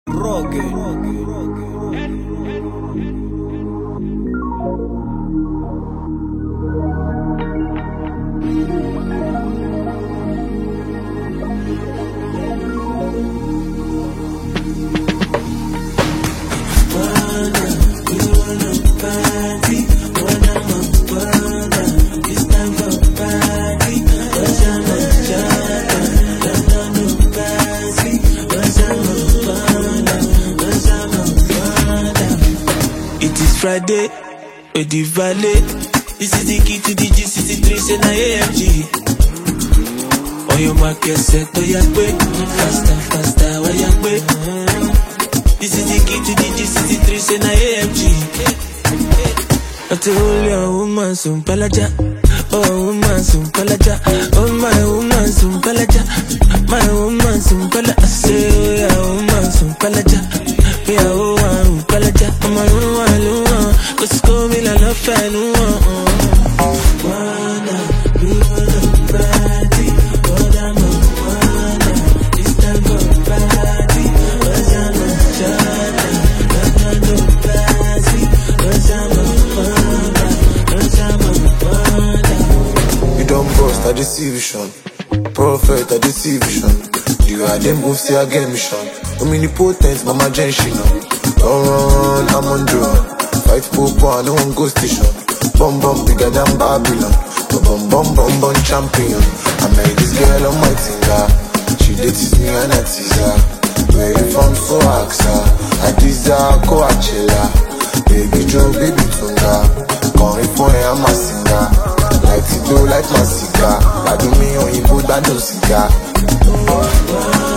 Friday, the Valley. This is the key to the GCC3, say na AMG. On your market set, oh yeah, quick. Faster, faster, oh yeah, quick. This is the key to the GCC3, say na AMG. Not only a woman, some palaja. Oh, woman, some palaja. Oh, my woman, some palaja. My woman, some palaja. I say, oh, yeah, woman, some palaja. Yeah, oh, I'm palaja. I'm a woman, cause go me la love fan, wanna be one of party, but I'm a wanna. This time for party, cause I'm a chata. I'm a party, cause I'm a wanna. Cause I'm a wanna. You don't boast, I deceive vision. Prophet, I deceive vision. You are them both say I get mission. Omnipotent, mama Jenshina. Don't run, I'm on drone. Fight popo, I don't go station. Bum bum bigger than Babylon. Bum bum bum bum champion. I made this girl on my finger. She dates me and I tease her. Where you from, so ask her. I desire Coachella. Baby Joe, baby Tunga. Calling for her, I'm a singer. Like to do like my cigar. I do me on you put that no cigar.